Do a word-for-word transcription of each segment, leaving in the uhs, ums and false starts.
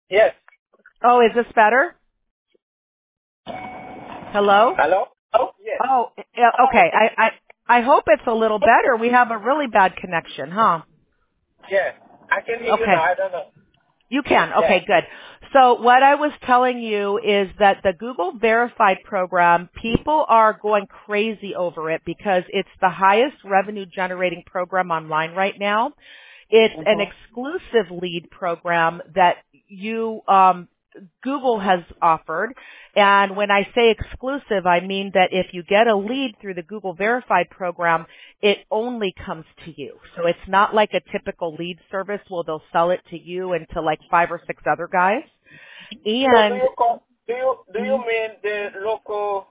Yes. Oh, is this better? Hello? Hello? Oh, yes. Oh, yeah, Oh, okay. okay. I, I, I hope it's a little better. We have a really bad connection, huh? Yes. I can hear you now. Okay. I don't know. You can. Yes. Okay, good. So what I was telling you is that the Google Verified program, people are going crazy over it because it's the highest revenue generating program online right now. It's an Mm-hmm. exclusive lead program that you, um, Google has offered. And when I say exclusive, I mean that if you get a lead through the Google Verified program, it only comes to you. So it's not like a typical lead service where they'll sell it to you and to like five or six other guys. So do And you call, do you do you mm, mean the local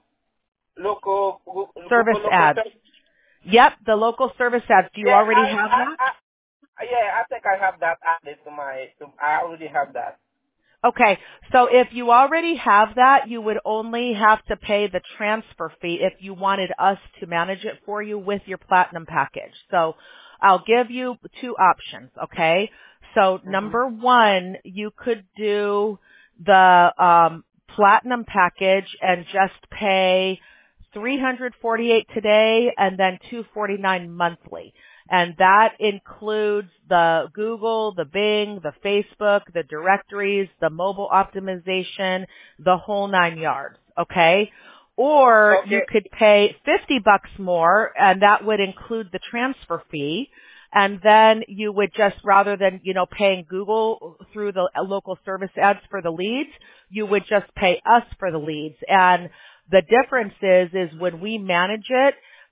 local Gu- service Google local ads. search? Yep, the local service ads. Do you Yeah, already I, have I that? I yeah, I think I have that added to my to, I already have that. Okay, so if you already have that, you would only have to pay the transfer fee if you wanted us to manage it for you with your platinum package. So I'll give you two options, okay? So Mm-hmm. number one, you could do the um, platinum package and just pay three hundred forty-eight today and then two hundred forty-nine monthly. And that includes the Google, the Bing, the Facebook, the directories, the mobile optimization, the whole nine yards. Okay? Or you Okay. could pay fifty bucks more and that would include the transfer fee. And then you would just, rather than, you know, paying Google through the local service ads for the leads, you would just pay us for the leads. And the difference is, is when we manage it,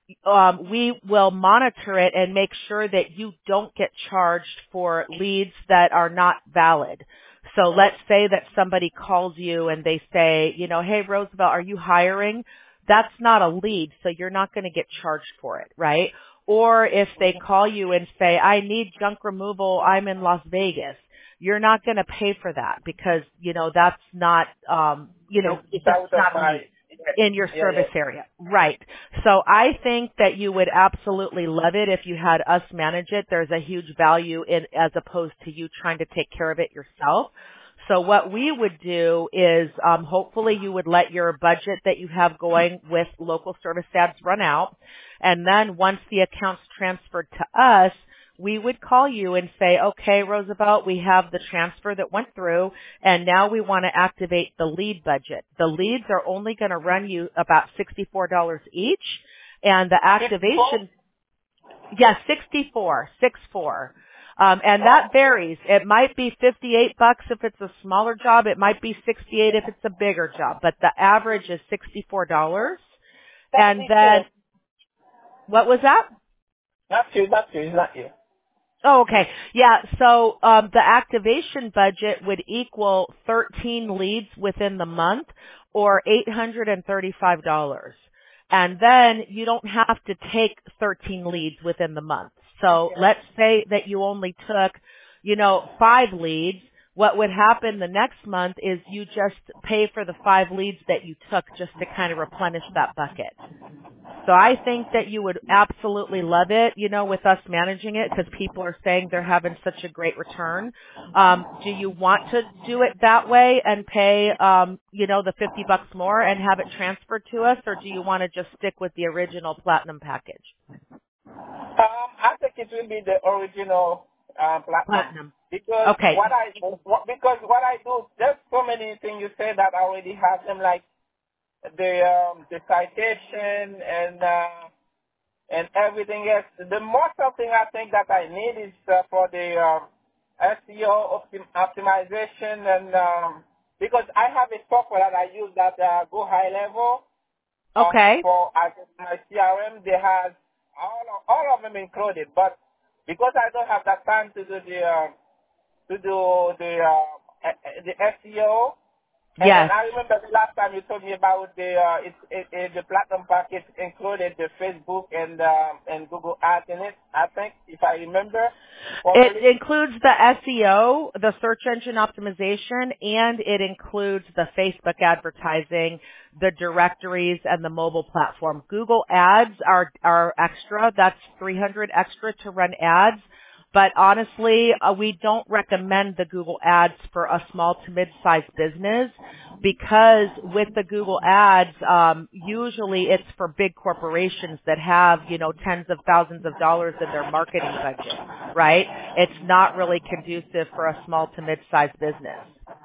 um, we will monitor it and make sure that you don't get charged for leads that are not valid. So let's say that somebody calls you and they say, you know, hey, Roosevelt, are you hiring? That's not a lead, so you're not going to get charged for it, right? Or if they call you and say, I need junk removal, I'm in Las Vegas, you're not going to pay for that because, you know, that's not, um, you It's, know, it's that's out of not a my lead yeah in your yeah service yeah. area. Right. So I think that you would absolutely love it if you had us manage it. There's a huge value in, as opposed to you trying to take care of it yourself. So what we would do is, um, hopefully you would let your budget that you have going with local service ads run out. And then once the account's transferred to us, we would call you and say, okay, Roosevelt, we have the transfer that went through and now we want to activate the lead budget. The leads are only going to run you about sixty-four dollars each and the Fifty-four? activation, yes, sixty-four, six four. Um, and Oh, that varies. It might be fifty-eight bucks if it's a smaller job. It might be sixty-eight if it's a bigger job, but the average is sixty-four dollars. And then, seventy-two. what was that? Not you, not you, it's not you. Oh, okay. Yeah, so um, the activation budget would equal thirteen leads within the month or eight hundred thirty-five dollars. And then you don't have to take thirteen leads within the month. So let's say that you only took, you know, five leads. What would happen the next month is you just pay for the five leads that you took just to kind of replenish that bucket. So I think that you would absolutely love it, you know, with us managing it because people are saying they're having such a great return. Um, do you want to do it that way and pay, um, you know, the fifty bucks more and have it transferred to us, or do you want to just stick with the original platinum package? Um, I think it will be the original um, platinum Platinum. because Okay. what I what, because what I do, there's so many things you say that I already have them, like the um, the citation and uh, and everything else. The most of thing I think that I need is uh, for the um, S E O optim- optimization and um, because I have a software that I use that uh, go high level. Um, Okay. for as my C R M, they have all of, all of them included. But because I don't have that time to do the uh, to do the uh, eh, eh, the S E O, and Yes. I remember the last time you told me about the uh, it, it, it, the platinum package included the Facebook and um, and Google Ads in it. I think if I remember properly. It includes the S E O, the search engine optimization, and it includes the Facebook advertising, the directories, and the mobile platform. Google Ads are, are extra. That's three hundred extra to run ads. But honestly, uh, we don't recommend the Google Ads for a small to mid-sized business because with the Google Ads, um, usually it's for big corporations that have, you know, tens of thousands of dollars in their marketing budget, right? It's not really conducive for a small to mid-sized business.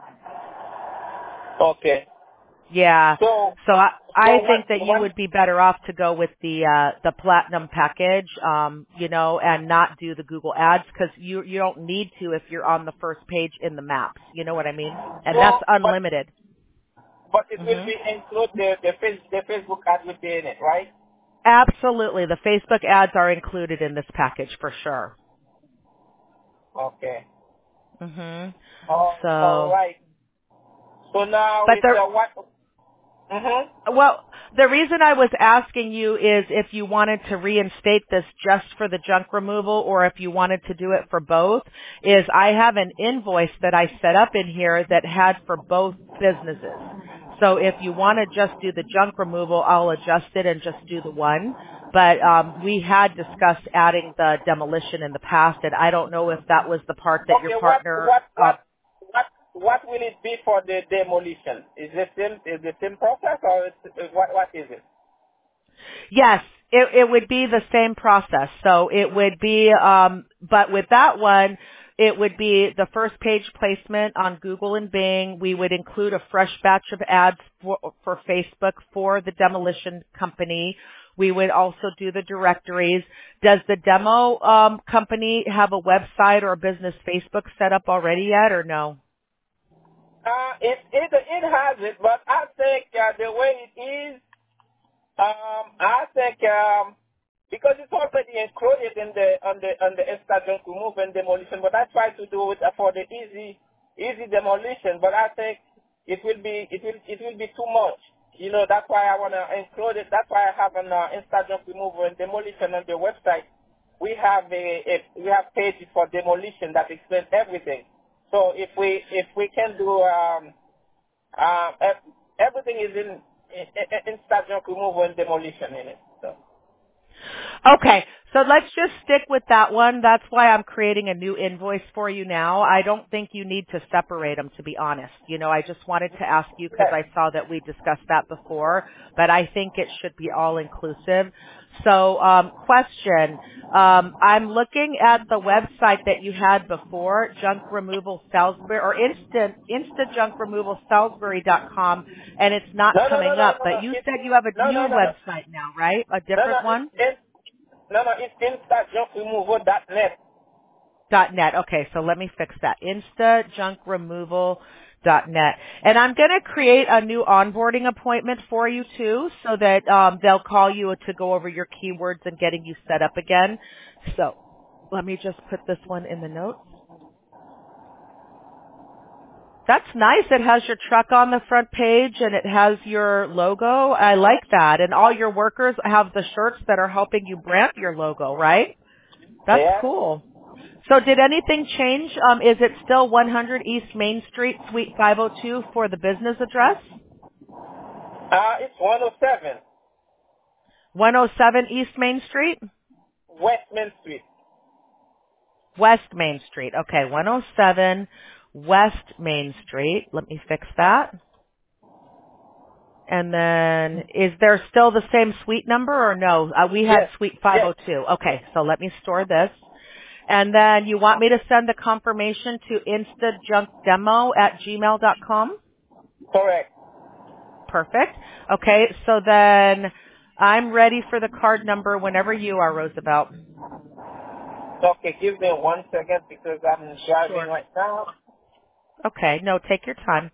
Okay. Yeah. So, So I, so I what, think that you what, would be better off to go with the uh the platinum package, um, you know, and not do the Google Ads because you you don't need to if you're on the first page in the maps. You know what I mean? And so, that's but, unlimited. but it will Mhm. be include the, the, face, the Facebook ad will be in it, right? Absolutely. The Facebook ads are included in this package for sure. Okay. Mhm. Oh, all So, right. So now but it's the uh, what? Mm-hmm. Well, the reason I was asking you is if you wanted to reinstate this just for the junk removal or if you wanted to do it for both, is I have an invoice that I set up in here that had for both businesses. So if you want to just do the junk removal, I'll adjust it and just do the one. But um, we had discussed adding the demolition in the past, and I don't know if that was the part that your Okay. What? partner What? uh, What? What? What will it be for the demolition? Is the same? Is the same process or is, is what? What is it? Yes, it, it would be the same process. So it would be, um, but with that one, it would be the first page placement on Google and Bing. We would include a fresh batch of ads for, for Facebook for the demolition company. We would also do the directories. Does the demo um, company have a website or a business Facebook set up already yet or no? Uh, it it it has it, but I think uh, the way it is, um, I think um, because it's already included in the on the on the Instagram remove and demolition. But I try to do it for the easy easy demolition. But I think it will be it will it will be too much. You know, that's why I want to include it. That's why I have an uh, Instagram removal and demolition on the website. We have a, a we have pages for demolition that explains everything. So if we if we can do um, um, ev- everything is in, in, in Instagram removal and demolition in it. So. Okay, so let's just stick with that one. That's why I'm creating a new invoice for you now. I don't think you need to separate them, to be honest. You know, I just wanted to ask you because Yes. I saw that we discussed that before, but I think it should be all inclusive. So, um, question. Um, I'm looking at the website that you had before, Junk Removal Salisbury, or Instant, Insta Junk Removal Salisbury dot com, and it's not No, no, no, coming no, up. no, no. But you It's, said you have a no, new no, no, no. website now, right? A No, no, different it's, one? it's, no, no, it's Instagram removal dot net. Dot net. Okay, so let me fix that. Insta junk removal dot net. And I'm going to create a new onboarding appointment for you too, so that um, they'll call you to go over your keywords and getting you set up again. So let me just put this one in the notes. That's nice. It has your truck on the front page and it has your logo. I like that. And all your workers have the shirts that are helping you brand your logo, right? That's Yeah. cool. So did anything change? Um, is it still one hundred East Main Street, Suite five oh two for the business address? Uh, it's one oh seven one oh seven East Main Street? West Main Street. West Main Street. Okay, one oh seven West Main Street. Let me fix that. And then is there still the same suite number or no? Uh, we had Yes. Suite Yes. five oh two. Okay, so let me store this. And then you want me to send the confirmation to instajunkdemo at gmail dot com? Correct. Perfect. Okay, so then I'm ready for the card number whenever you are, Roosevelt. Okay, give me one second because I'm driving Sure. right now. Okay, no, take your time.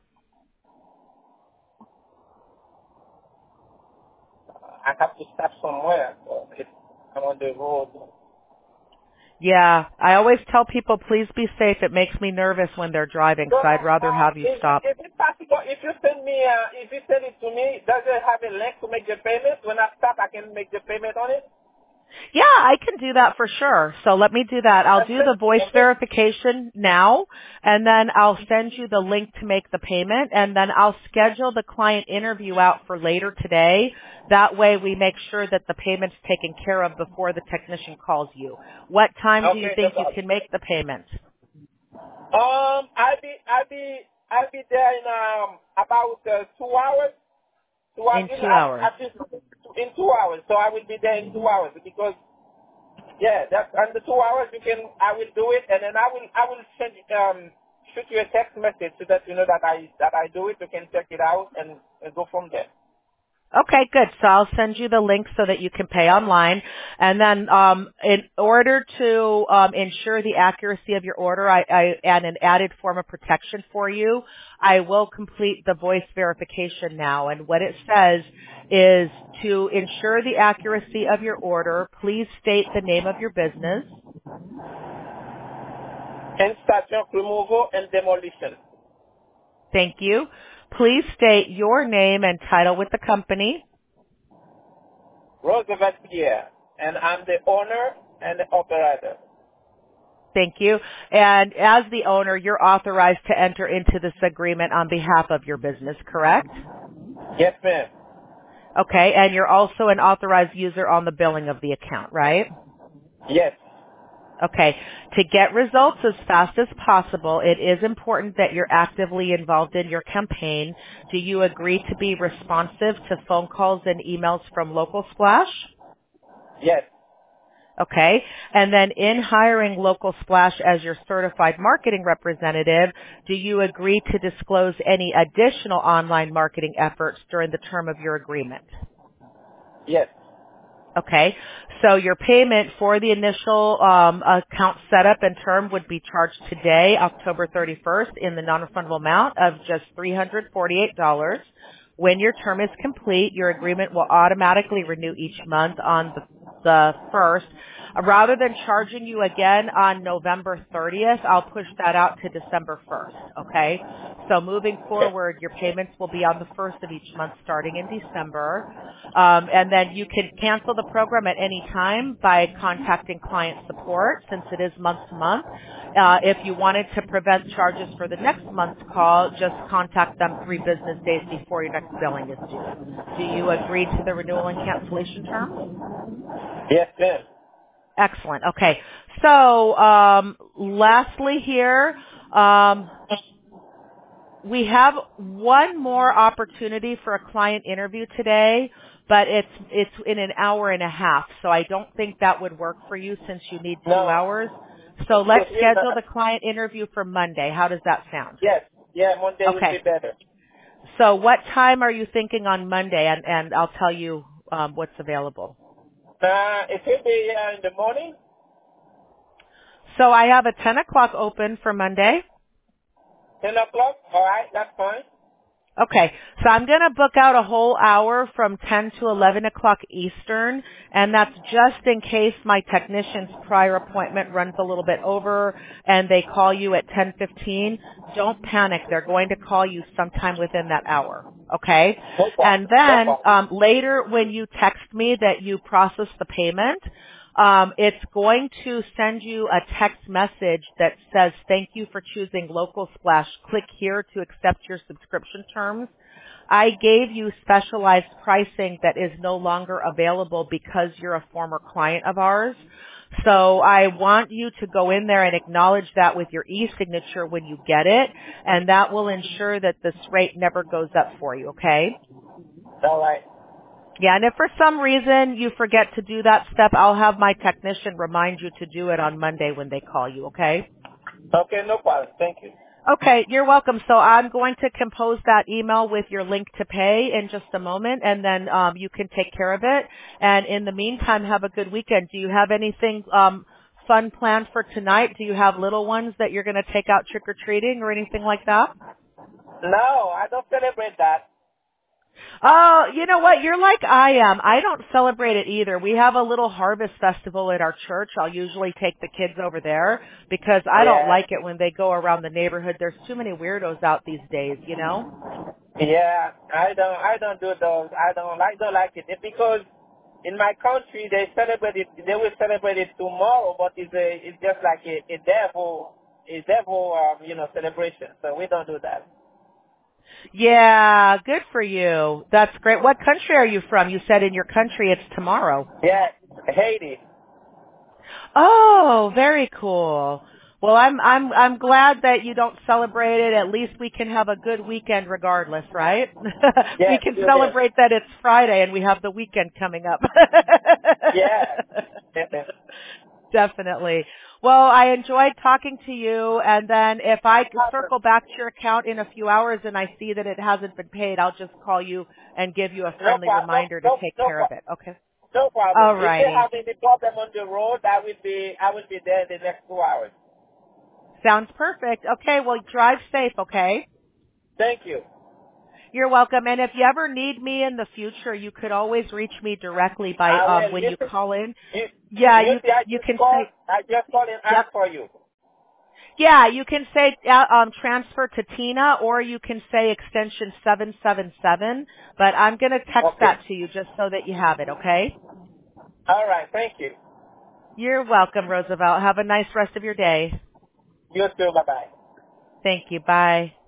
I have to stop somewhere. So it's, I'm on the road. Yeah, I always tell people please be safe. It makes me nervous when they're driving, So, so I'd rather uh, have you is it, stop. is it possible if you send me, uh, if you send it to me, does it have a link to make the payment? When I stop, I can make the payment on it? Yeah, I can do that for sure. So let me do that. I'll do the voice verification now, and then I'll send you the link to make the payment, and then I'll schedule the client interview out for later today. That way we make sure that the payment's taken care of before the technician calls you. What time do you Okay, no think you problem. can make the payment? Um, I'll be, I'll be, I'll be there in um about uh, two hours. Two hours, In in, two at, hours. at least in two hours. So I will be there in two hours because yeah, that's under two hours. You can, I will do it, and then I will, I will send um shoot you a text message so that you know that I that I do it. You can check it out and, and go from there. Okay, good. So I'll send you the link so that you can pay online. And then um, in order to um, ensure the accuracy of your order, I, I add an added form of protection for you. I will complete the voice verification now. And what it says is to ensure the accuracy of your order, please state the name of your business. Installation, removal, and demolition. Thank you. Please state your name and title with the company. Roosevelt Pierre, and I'm the owner and the operator. Thank you. And as the owner, you're authorized to enter into this agreement on behalf of your business, correct? Yes, ma'am. Okay. And you're also an authorized user on the billing of the account, right? Yes. Okay. To get results as fast as possible, it is important that you're actively involved in your campaign. Do you agree to be responsive to phone calls and emails from Local Splash? Yes. Okay. And then in hiring Local Splash as your certified marketing representative, do you agree to disclose any additional online marketing efforts during the term of your agreement? Yes. Okay. So your payment for the initial um, account setup and term would be charged today, October thirty-first, in the non-refundable amount of just three hundred forty-eight dollars. When your term is complete, your agreement will automatically renew each month on the, the first. Uh, Rather than charging you again on November thirtieth, I'll push that out to December first, okay? So moving Okay. forward, your payments will be on the first of each month starting in December. Um, and then you can cancel the program at any time by contacting client support since it is month to month. Uh, if you wanted to prevent charges for the next month's call, just contact them three business days before your next billing is due. Do you agree to the renewal and cancellation terms? Yes, ma'am. Excellent. Okay. So, um, lastly here, um, we have one more opportunity for a client interview today, but it's it's in an hour and a half. So I don't think that would work for you since you need two No. hours. So let's Because we- schedule uh, the client interview for Monday. How does that sound? yes. Yeah, Monday will be Okay. better. So what time are you thinking on Monday? And, and I'll tell you um, what's available. Uh, it will be uh, in the morning, So I have a ten o'clock open for Monday. ten o'clock. All right, that's fine. Okay, so I'm going to book out a whole hour from ten to eleven o'clock Eastern, and that's just in case my technician's prior appointment runs a little bit over and they call you at ten fifteen. Don't panic. They're going to call you sometime within that hour. Okay? No And problem. No then problem. um, later when you text me that you process the payment, um, it's going to send you a text message that says, thank you for choosing Local Splash. Click here to accept your subscription terms. I gave you specialized pricing that is no longer available because you're a former client of ours. So I want you to go in there and acknowledge that with your e-signature when you get it, and that will ensure that this rate never goes up for you, okay? All right. Yeah, and if for some reason you forget to do that step, I'll have my technician remind you to do it on Monday when they call you, okay? Okay, no problem. Thank you. Okay, you're welcome. So I'm going to compose that email with your link to pay in just a moment, and then um, you can take care of it. And in the meantime, have a good weekend. Do you have anything um, fun planned for tonight? Do you have little ones that you're going to take out trick-or-treating or anything like that? No, I don't celebrate that. Oh, you know what? You're like I am. I don't celebrate it either. We have a little harvest festival at our church. I'll usually take the kids over there because I don't Yeah. like it when they go around the neighborhood. There's too many weirdos out these days, you know? Yeah, I don't, I don't do those. I don't, I don't like it It's because in my country they celebrate it. They will celebrate it tomorrow, but it's a it's just like a, a devil a devil um, you know celebration. So we don't do that. Yeah, good for you. That's great. What country are you from? You said in your country it's tomorrow. Yeah, Haiti. Oh, very cool. Well, I'm I'm I'm glad that you don't celebrate it. At least we can have a good weekend regardless, right? We Yes, can you did. celebrate that it's Friday and we have the weekend coming up. Yeah. Definitely. Well, I enjoyed talking to you, and then if I circle back to your account in a few hours and I see that it hasn't been paid, I'll just call you and give you a No friendly problem. reminder to No, no, take no care of problem. it. Okay? No problem. All If they righty. have any problem on the road, I will be I will be there in the next two hours. Sounds perfect. Okay, well, drive safe, okay? Thank you. You're welcome. And if you ever need me in the future, you could always reach me directly by I um will. when You you see, call in. you, Yeah, you you see, I you just can called. say I just called and yep. asked for you. Yeah, you can say uh, um transfer to Tina, or you can say extension seven seven seven, but I'm going to text Okay. that to you just so that you have it, okay? All right. Thank you. You're welcome, Roosevelt. Have a nice rest of your day. You too. Bye bye. Thank you. Bye.